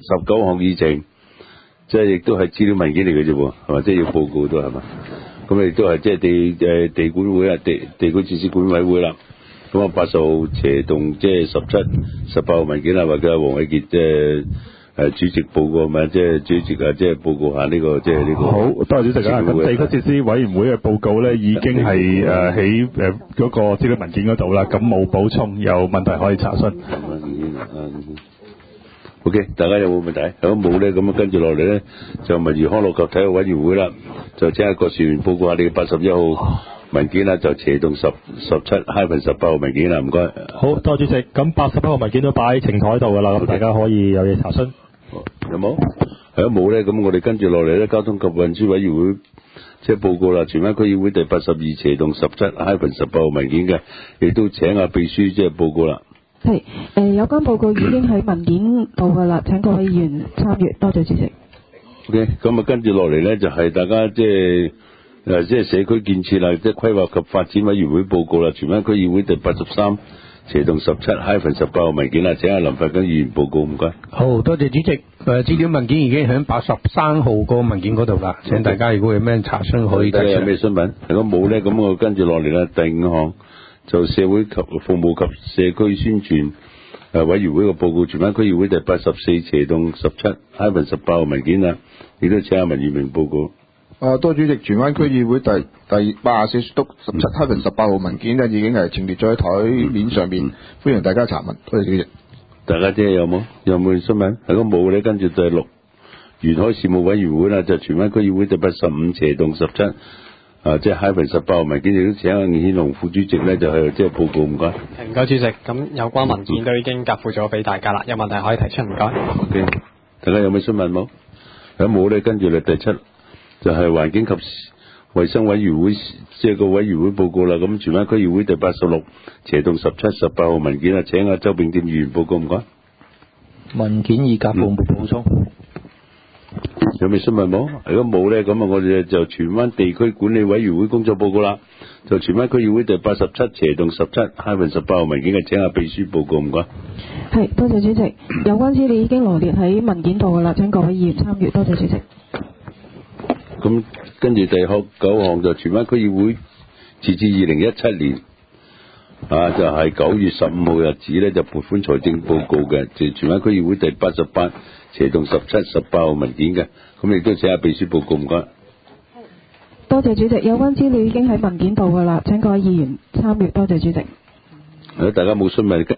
19項議程，即係亦都係資料文件嚟嘅啫喎，係嘛？即係要報告都係嘛？咁亦都係即係地管會啊，地區設施管委會啦。咁啊，80號斜動即係17、18號文件啦，或者黃偉傑即係主席報告咪，即係主席啊，即係報告下呢個即係呢個。 好，多謝主席啊。咁地區設施委員會嘅報告咧已經係喺嗰個資料文件嗰度啦，咁冇補充，有問題可以查詢。 OK， 大家有冇問題？如果冇咧，咁啊跟住落嚟咧就文娛康樂及體育委員會啦，就請阿郭兆源報告下你81號文件啦，就斜動17-18號文件啦，唔該。 好，多謝主席。咁81號文件都擺喺呈台度噶啦，咁大家可以有嘢查詢。 有冇？如果冇咧，咁我哋跟住落嚟咧，交通及運輸委員會即係報告啦，荃灣區議會第82斜動17-18號文件嘅，亦都請阿秘書即係報告啦。 係有關報告已經喺文件度噶啦，請各位議員參閱，多謝主席。 OK， 咁啊跟住落嚟咧就係大家即係社區建設啦，即係規劃及發展委員會報告啦，荃灣區議會第83斜動17-18號文件啦，請阿林發根議員報告，唔該。 好，多謝主席。資料文件已經喺83號個文件嗰度啦，請大家如果有咩查詢可以提出。 有咩新聞？如果冇咧，咁我跟住落嚟啦，第5項就社會及服務及社區宣傳委員會嘅報告，荃灣區議會第84斜動17-18號文件啊，亦都請阿文裕明報告。 多主席，荃灣區議會第84督17-18號文件咧已經係陳列咗喺台面上面，歡迎大家查問。多謝主席。 大家即係有冇新聞？如果冇咧，跟住第6沿海事務委員會啦，就荃灣區議會第85斜動17即係-18號文件，亦都請阿倪顯龍副主席咧就係即係報告，唔該。 唔該主席，咁有關文件都已經夾附咗俾大家啦，有問題可以提出，唔該。 OK， 大家有咩新聞冇？如果冇咧，跟住嚟第7就係環境及衛生委員會即係個委員會報告啦。咁荃灣區議會第86斜動17-18號文件啊，請阿周炳添議員報告，唔該。 文件已夾附，冇補充。 有咩新聞冇？如果冇咧，咁啊我哋就荃灣地區管理委員會工作報告啦。就荃灣區議會第87斜動17-18號文件嘅，請阿秘書報告，唔該。 係，多謝主席。有關資料已經羅列喺文件度噶啦，請各位議員參閱，多謝主席。 咁跟住第9項就荃灣區議會截至2017年就係9月15號日子咧就撥款財政報告嘅，就荃灣區議會第88斜動17-18號文件嘅，咁亦都請阿秘書報告，唔該。 多謝主席，有關資料已經喺文件度噶啦，請各位議員參閱，多謝主席。 大家冇詢問。